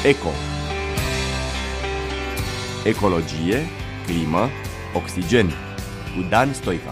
ECO. Ecologie, climă, oxigen. Cu Dan Stoica.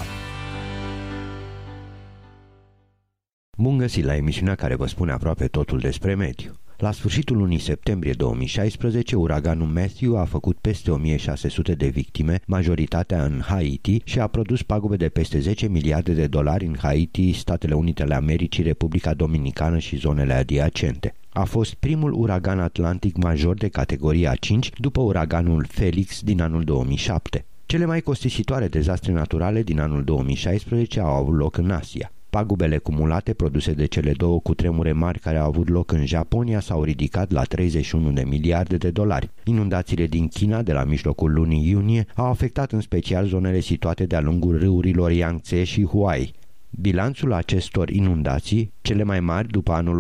Bun găsit la emisiunea care vă spune aproape totul despre mediu. La sfârșitul lunii septembrie 2016, uraganul Matthew a făcut peste 1600 de victime, majoritatea în Haiti, și a produs pagube de peste 10 miliarde de dolari în Haiti, Statele Unite ale Americii, Republica Dominicană și zonele adiacente. A fost primul uragan atlantic major de categoria 5 după uraganul Felix din anul 2007. Cele mai costisitoare dezastre naturale din anul 2016 au avut loc în Asia. Pagubele cumulate produse de cele două cutremure mari care au avut loc în Japonia s-au ridicat la 31 de miliarde de dolari. Inundațiile din China de la mijlocul lunii iunie au afectat în special zonele situate de-a lungul râurilor Yangtze și Huai. Bilanțul acestor inundații, cele mai mari după anul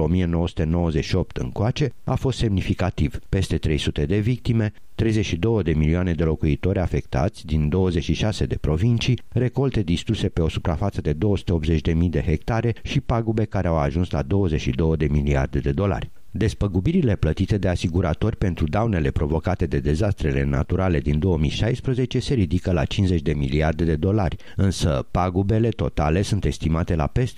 1998 încoace, a fost semnificativ. Peste 300 de victime, 32 de milioane de locuitori afectați din 26 de provincii, recolte distruse pe o suprafață de 280.000 de hectare și pagube care au ajuns la 22 de miliarde de dolari. Despăgubirile plătite de asiguratori pentru daunele provocate de dezastrele naturale din 2016 se ridică la 50 de miliarde de dolari, însă pagubele totale sunt estimate la peste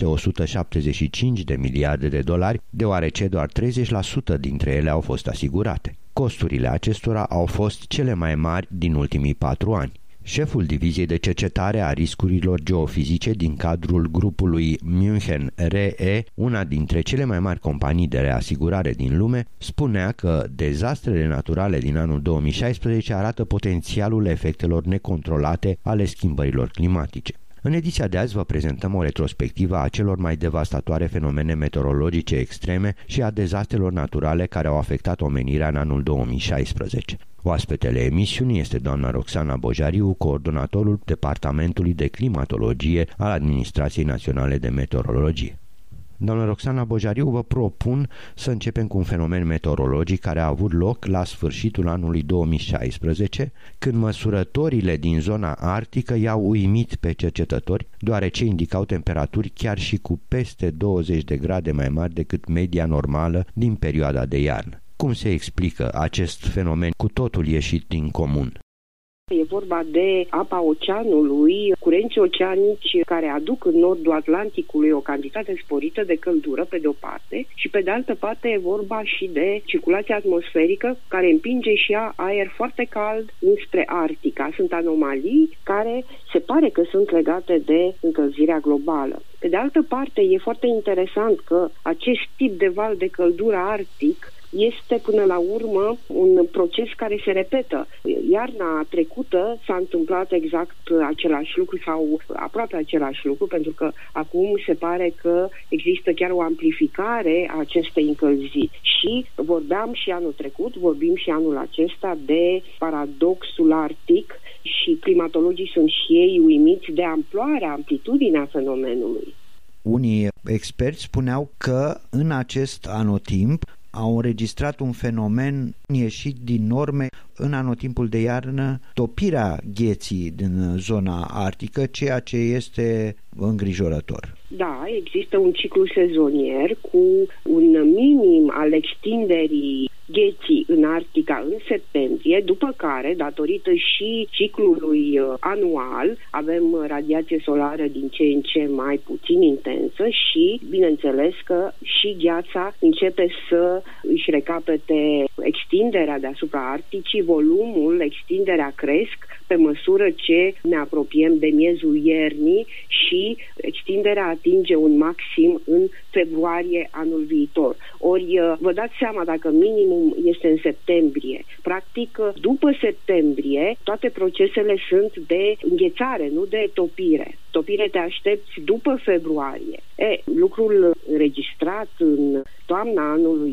175 de miliarde de dolari, deoarece doar 30% dintre ele au fost asigurate. Costurile acestora au fost cele mai mari din ultimii 4 ani. Șeful Diviziei de Cercetare a Riscurilor Geofizice din cadrul grupului München Re, una dintre cele mai mari companii de reasigurare din lume, spunea că dezastrele naturale din anul 2016 arată potențialul efectelor necontrolate ale schimbărilor climatice. În ediția de azi vă prezentăm o retrospectivă a celor mai devastatoare fenomene meteorologice extreme și a dezastrelor naturale care au afectat omenirea în anul 2016. Oaspetele emisiunii este doamna Roxana Bojariu, coordonatorul Departamentului de Climatologie al Administrației Naționale de Meteorologie. Doamna Roxana Bojariu, vă propun să începem cu un fenomen meteorologic care a avut loc la sfârșitul anului 2016, când măsurătorile din zona arctică i-au uimit pe cercetători, deoarece indicau temperaturi chiar și cu peste 20 de grade mai mari decât media normală din perioada de iarnă. Cum se explică acest fenomen cu totul ieșit din comun? E vorba de apa oceanului, curenți oceanici care aduc în nordul Atlanticului o cantitate sporită de căldură, pe de o parte, și pe de altă parte e vorba și de circulația atmosferică care împinge și ea aer foarte cald înspre Arctica. Sunt anomalii care se pare că sunt legate de încălzirea globală. Pe de altă parte, e foarte interesant că acest tip de val de căldură arctic este până la urmă un proces care se repetă. Iarna trecută s-a întâmplat exact același lucru sau aproape același lucru, pentru că acum se pare că există chiar o amplificare a acestei încălziri. Și vorbeam și anul trecut, vorbim și anul acesta de paradoxul arctic și climatologii sunt și ei uimiți de amploarea, amplitudinea fenomenului. Unii experți spuneau că în acest anotimp au înregistrat un fenomen ieșit din norme în anotimpul de iarnă, topirea gheții din zona arctică, ceea ce este îngrijorător. Da, există un ciclu sezonier cu un minim al extinderii gheții în Arctica în septembrie, după care, datorită și ciclului anual, avem radiație solară din ce în ce mai puțin intensă și, bineînțeles că și gheața începe să își recapete extinderea deasupra Arcticii, volumul, extinderea cresc pe măsură ce ne apropiem de miezul iernii și extinderea atinge un maxim în februarie anul viitor. Ori vă dați seama, dacă minimum este în septembrie, practic după septembrie toate procesele sunt de înghețare, nu de topire. Topire te aștepți după februarie. Lucrul înregistrat în toamna anului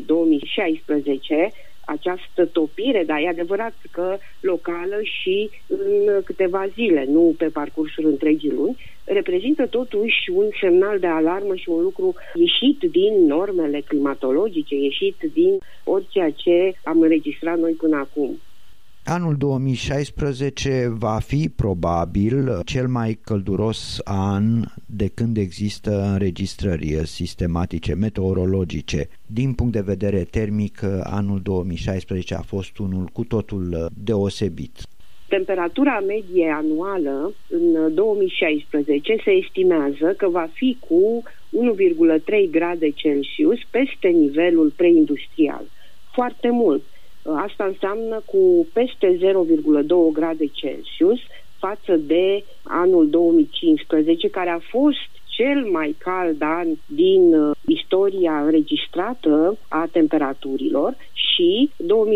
2016, această topire, dar e adevărat că locală și în câteva zile, nu pe parcursul întregii luni, reprezintă totuși un semnal de alarmă și un lucru ieșit din normele climatologice, ieșit din orice ce am înregistrat noi până acum. Anul 2016 va fi probabil cel mai călduros an de când există înregistrări sistematice meteorologice. Din punct de vedere termic, anul 2016 a fost unul cu totul deosebit. Temperatura medie anuală în 2016 se estimează că va fi cu 1,3 grade Celsius peste nivelul preindustrial. Foarte mult. Asta înseamnă cu peste 0,2 grade Celsius față de anul 2015, care a fost cel mai cald an din istoria înregistrată a temperaturilor, și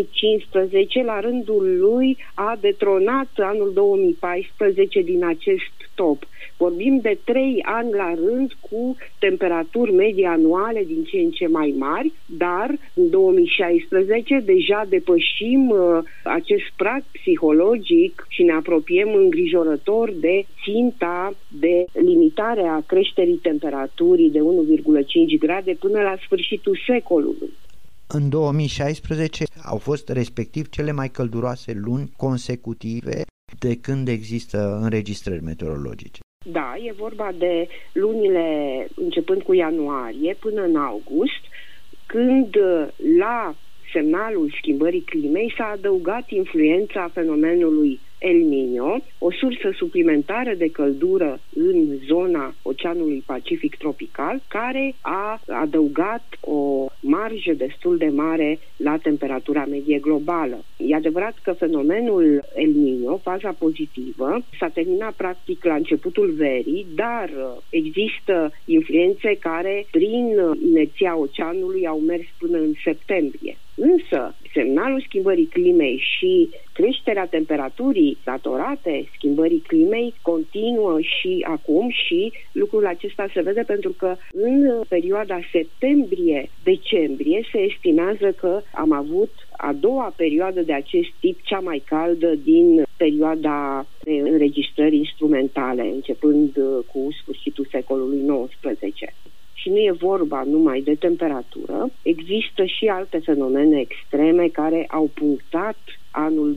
2015 la rândul lui a detronat anul 2014 din acest top. Vorbim de 3 ani la rând cu temperaturi medii anuale din ce în ce mai mari, dar în 2016 deja depășim acest prag psihologic și ne apropiem îngrijorător de ținta de limitare a creșterii temperaturii de 1,5 grade până la sfârșitul secolului. În 2016 au fost respectiv cele mai călduroase luni consecutive de când există înregistrări meteorologice. Da, e vorba de lunile începând cu ianuarie până în august, când la semnalul schimbării climei s-a adăugat influența fenomenului El Niño, o sursă suplimentară de căldură în zona Oceanului Pacific tropical, care a adăugat o marjă destul de mare la temperatura medie globală. E adevărat că fenomenul El Niño, faza pozitivă, s-a terminat practic la începutul verii, dar există influențe care, prin inerția oceanului, au mers până în septembrie. Însă, semnalul schimbării climei și creșterea temperaturii datorate schimbării climei continuă și acum, și lucrul acesta se vede pentru că în perioada septembrie-decembrie se estimează că am avut a doua perioadă de acest tip, cea mai caldă din perioada de înregistrări instrumentale, începând cu sfârșitul secolului XIX. Și nu e vorba numai de temperatură, există și alte fenomene extreme care au punctat anul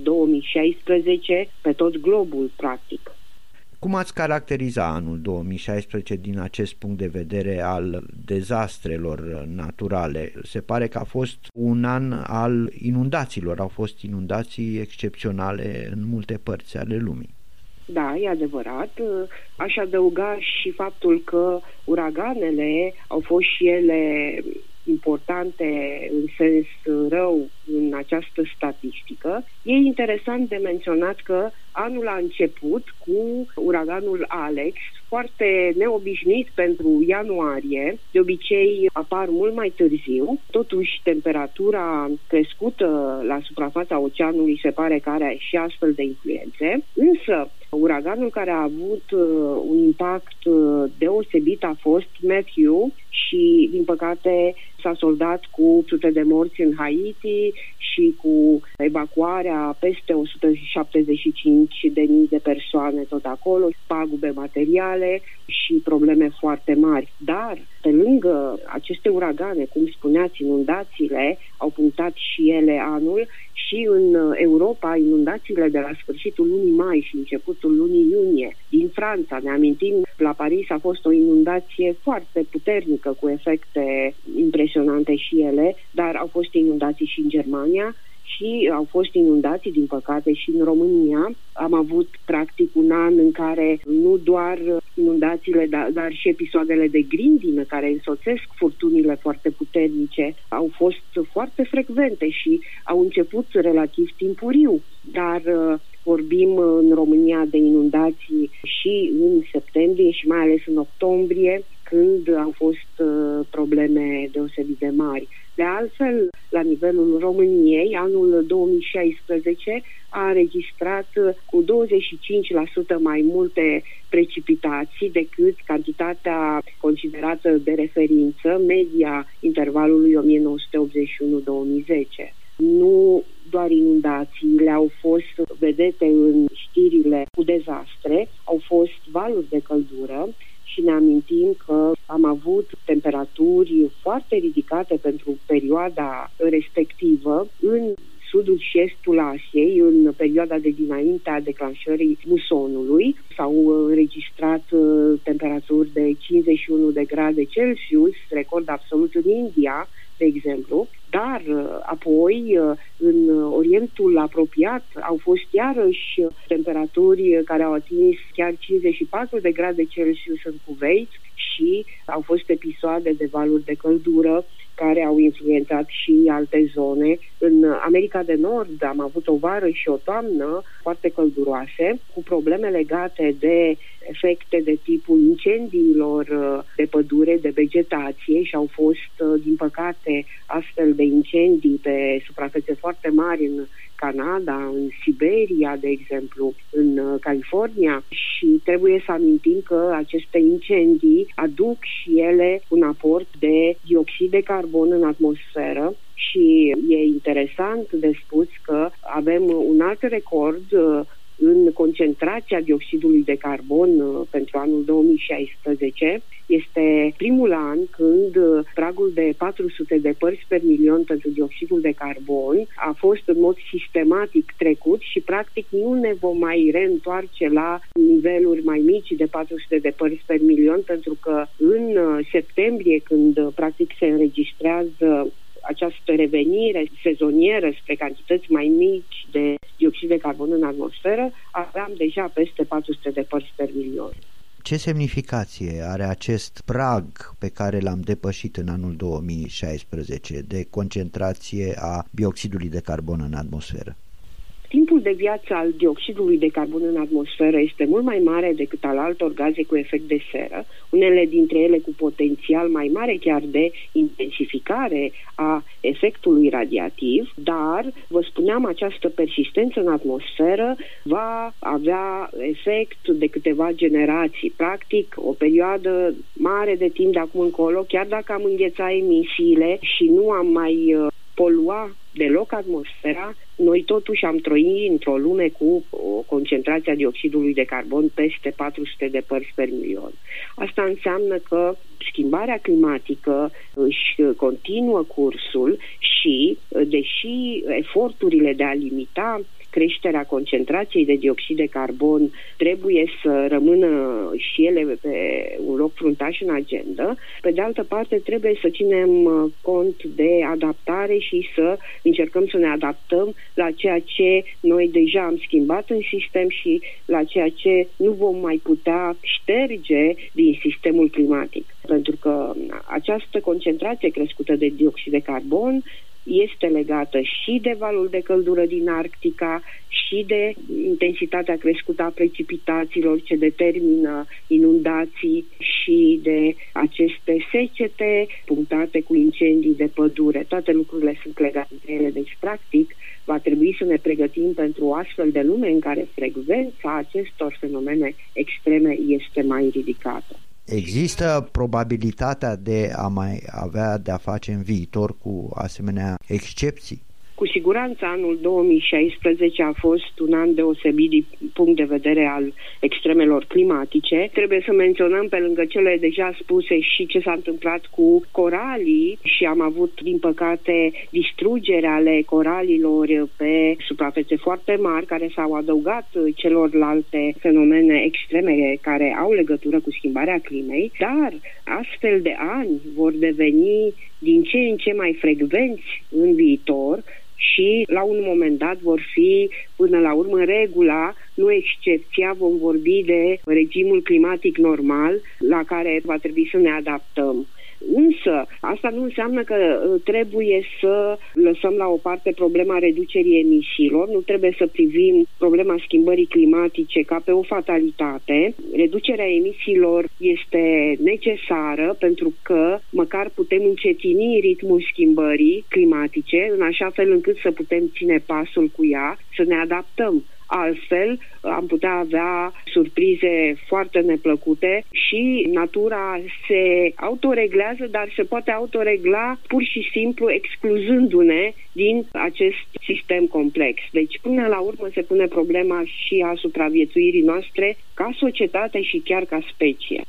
2016 pe tot globul, practic. Cum ați caracteriza anul 2016 din acest punct de vedere al dezastrelor naturale? Se pare că a fost un an al inundațiilor, au fost inundații excepționale în multe părți ale lumii. Da, e adevărat. Aș adăuga și faptul că uraganele au fost și ele importante în sens rău în această statistică. E interesant de menționat că anul a început cu uraganul Alex, foarte neobișnuit pentru ianuarie, de obicei apar mult mai târziu. Totuși, temperatura crescută la suprafața oceanului se pare că are și astfel de influențe, însă uraganul care a avut un impact deosebit a fost Matthew și, din păcate, s-a soldat cu sute de morți în Haiti și cu evacuarea peste 175.000 de persoane tot acolo, pagube materiale și probleme foarte mari. Dar, pe lângă aceste uragane, cum spuneați, inundațiile au punctat și ele anul, și în Europa inundațiile de la sfârșitul lunii mai și începutul lunii iunie din Franța. Ne amintim, la Paris a fost o inundație foarte puternică cu efecte impresionante și ele, dar au fost inundații și în Germania și au fost inundații, din păcate, și în România. Am avut, practic, un an în care nu doar inundațiile, dar și episoadele de grindină care însoțesc furtunile foarte puternice au fost foarte frecvente și au început relativ timpuriu, dar vorbim în România de inundații și în septembrie și mai ales în octombrie, când au fost probleme deosebit de mari. De altfel, la nivelul României, anul 2016 a înregistrat cu 25% mai multe precipitații decât cantitatea considerată de referință, media intervalului 1981-2010. Nu doar inundațiile au fost vedete în știrile cu dezastre, au fost valuri de căldură și ne amintim că am avut temperaturi foarte ridicate pentru perioada respectivă în sudul și estul Asiei în perioada de dinaintea declanșării musonului. S-au înregistrat temperaturi de 51 de grade Celsius, record absolut în India, de exemplu, dar apoi în Orientul apropiat au fost iarăși temperaturi care au atins chiar 54 de grade Celsius în Kuwait și au fost episoade de valuri de căldură care au influențat și alte zone. În America de Nord am avut o vară și o toamnă foarte călduroase, cu probleme legate de efecte de tipul incendiilor de pădure, de vegetație, și au fost, din păcate, astfel de incendii pe suprafețe foarte mari în Canada, în Siberia, de exemplu, în California, și trebuie să amintim că aceste incendii aduc și ele un aport de dioxid de carbon în atmosferă și e interesant de spus că avem un alt record în concentrația dioxidului de carbon pentru anul 2016. Este primul an când pragul de 400 de părți per milion pentru dioxidul de carbon a fost în mod sistematic trecut și practic nu ne vom mai reîntoarce la niveluri mai mici de 400 de părți per milion, pentru că în septembrie, când practic se înregistrează această revenire sezonieră spre cantități mai mici de dioxid de carbon în atmosferă, aveam deja peste 400 de părți per milion. Ce semnificație are acest prag pe care l-am depășit în anul 2016 de concentrație a dioxidului de carbon în atmosferă? Timpul de viață al dioxidului de carbon în atmosferă este mult mai mare decât al altor gaze cu efect de seră, unele dintre ele cu potențial mai mare chiar de intensificare a efectului radiativ, dar, vă spuneam, această persistență în atmosferă va avea efect de câteva generații. Practic, o perioadă mare de timp de acum încolo, chiar dacă am înghețat emisiile și nu am mai polua deloc atmosfera, noi totuși am trăit într-o lume cu o concentrație a dioxidului de carbon peste 400 de părți per milion. Asta înseamnă că schimbarea climatică își continuă cursul și, deși eforturile de a limita creșterea concentrației de dioxid de carbon trebuie să rămână și ele pe un loc fruntaș în agenda, pe de altă parte trebuie să ținem cont de adaptare și să încercăm să ne adaptăm la ceea ce noi deja am schimbat în sistem și la ceea ce nu vom mai putea șterge din sistemul climatic. Pentru că această concentrație crescută de dioxid de carbon este legată și de valul de căldură din Arctica și de intensitatea crescută a precipitațiilor ce determină inundații și de aceste secete punctate cu incendii de pădure. Toate lucrurile sunt legate între ele, deci practic va trebui să ne pregătim pentru o astfel de lume în care frecvența acestor fenomene extreme este mai ridicată. Există probabilitatea de a mai avea de-a face în viitor cu asemenea excepții? Cu siguranță anul 2016 a fost un an deosebit din punct de vedere al extremelor climatice. Trebuie să menționăm pe lângă cele deja spuse și ce s-a întâmplat cu coralii și am avut, din păcate, distrugere ale coralilor pe suprafețe foarte mari care s-au adăugat celorlalte fenomene extreme care au legătură cu schimbarea climei, dar astfel de ani vor deveni din ce în ce mai frecvenți în viitor și la un moment dat vor fi până la urmă regula, nu excepția. Vom vorbi de regimul climatic normal la care va trebui să ne adaptăm. Însă, asta nu înseamnă că trebuie să lăsăm la o parte problema reducerii emisiilor, nu trebuie să privim problema schimbării climatice ca pe o fatalitate. Reducerea emisiilor este necesară pentru că măcar putem încetini ritmul schimbării climatice în așa fel încât să putem ține pasul cu ea, să ne adaptăm. Altfel, am putea avea surprize foarte neplăcute și natura se autoreglează, dar se poate autoregla pur și simplu excluzându-ne din acest sistem complex. Deci, până la urmă, se pune problema și a supraviețuirii noastre ca societate și chiar ca specie.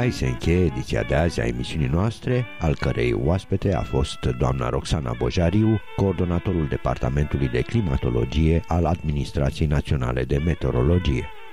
Aici se încheie ediția de azi a emisiunii noastre, al cărei oaspete a fost doamna Roxana Bojariu, coordonatorul Departamentului de Climatologie al Administrației Naționale de Meteorologie.